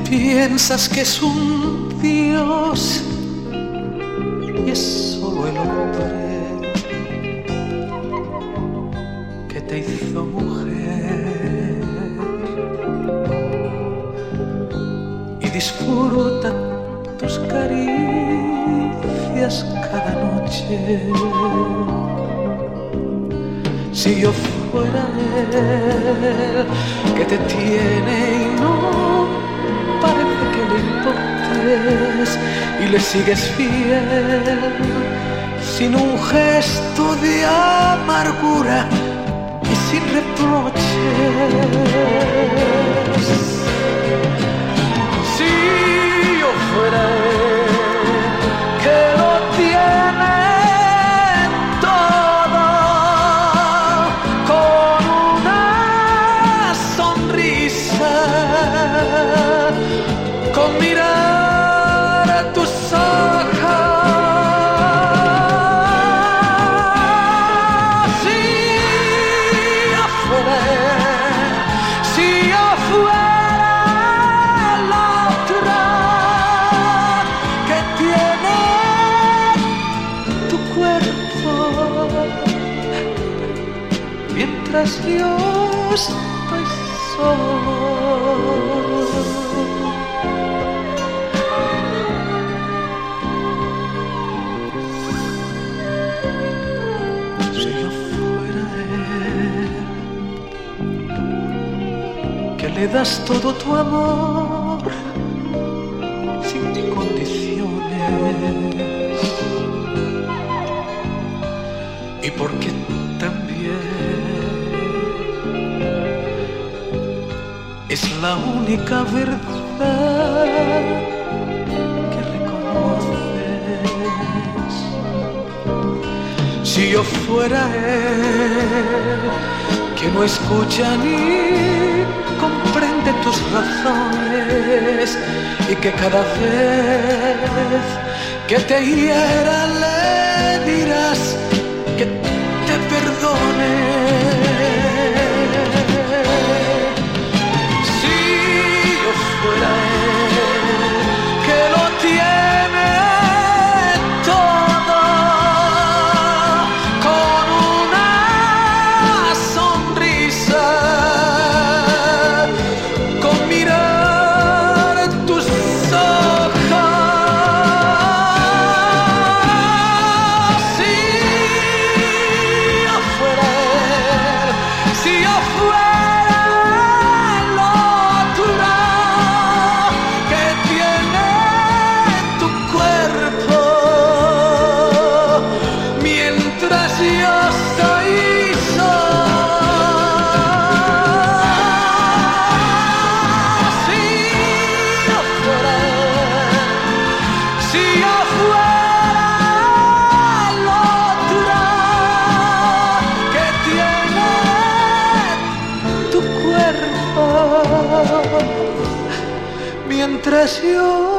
Piensas que es un dios y es solo el hombre que te hizo mujer y disfruta tus caricias cada noche. Si yo fuera él que te tiene y no parece que le importes y le sigues fiel, sin un gesto de amargura y sin reproches. Si yo fuera él que lo tiene todo, con una sonrisa, con mirar a tus ojos. Si afuera, si afuera la otra que tiene tu cuerpo, mientras yo estoy solo. Le das todo tu amor sin condiciones, y porque también es la única verdad que reconoces. Si yo fuera él que no escucha ni comprende tus razones y que cada vez que te hiera le dirás que te perdone. Si yo fuera él que lo tiene todo, con una sonrisa, mientras yo